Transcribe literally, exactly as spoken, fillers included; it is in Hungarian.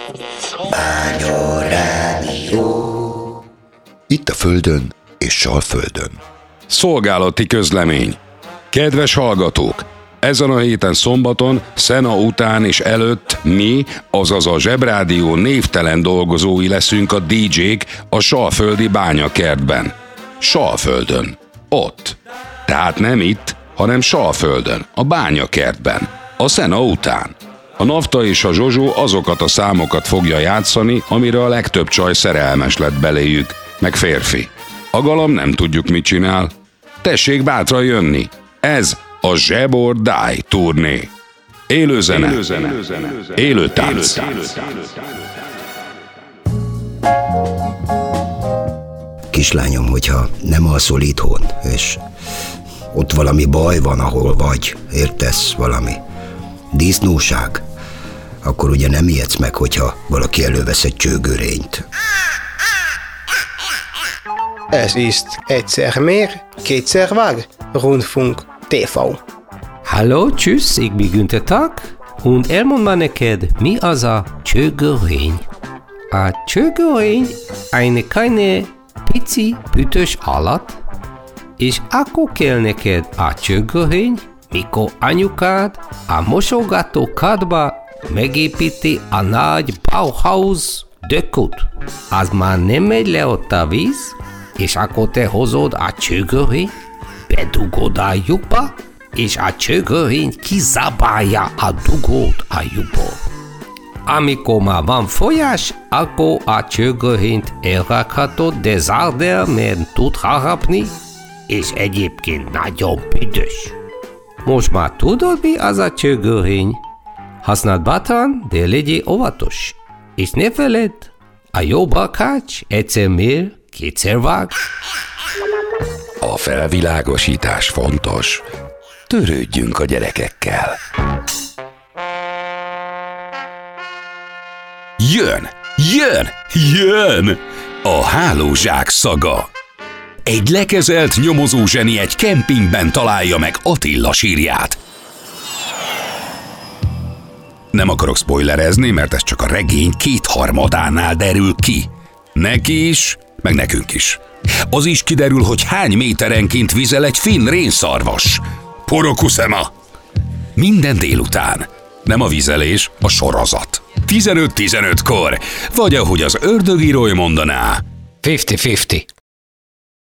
Bányarádió. Itt a Földön és Salföldön. Szolgálati közlemény. Kedves hallgatók! Ezen a héten szombaton, szena után és előtt mi, azaz a Zsebrádió névtelen dolgozói leszünk a dé dzsék a salföldi bányakertben. Salföldön. Ott. Tehát nem itt, hanem Salföldön, a bányakertben. A szena után. A Nafta és a Zsozsó azokat a számokat fogja játszani, amire a legtöbb csaj szerelmes lett beléjük, meg férfi. A galamb nem tudjuk, mit csinál. Tessék bátran jönni. Ez a Zseb or Die turné. Élő zene, élő, zene, élő tánc. Kislányom, hogyha nem alszol itthon, és ott valami baj van, ahol vagy, értesz, valami disznóság, akkor ugye nem ijedsz meg, hogyha valaki elővesz egy csőgörényt. Ez ist egyszer mehr, kétszer vág, Rundfunk té vé. Hallo, tschüss, ik bin Günther Tag, und elmond már neked, mi az a csőgörény. A csőgörény eine kleine pici bütös állat, és akkor kell neked a csőgörény, mikor anyukád a mosogatókádba megépíti a nagy Bauhaus dökut. Az már nem megy le ott a víz, és akkor te hozod a csőgörényt, bedugod a lyukba, és a csőgörény kizabálja a dugót a lyukból. Amikor már van folyás, akkor a csőgörényt elrakhatod, de zárd el, mert tud harapni, és egyébként nagyon büdös. Most már tudod, mi az a csőgörény? Használd bátran, de legyél óvatos. És ne feledd, a jó bakács egyszer mér, kétszer vág. A felvilágosítás fontos. Törődjünk a gyerekekkel. Jön! Jön! Jön! A hálózsák szaga. Egy lekezelt nyomozózseni egy kempingben találja meg Attila sírját. Nem akarok spoilerezni, mert ez csak a regény kétharmadánál derül ki. Neki is, meg nekünk is. Az is kiderül, hogy hány méterenként vizel egy finn rénszarvas. Porokuszema! Minden délután. Nem a vizelés, a sorozat. tizenöt tizenötkor, vagy ahogy az ördögírói mondaná, fifty fifty.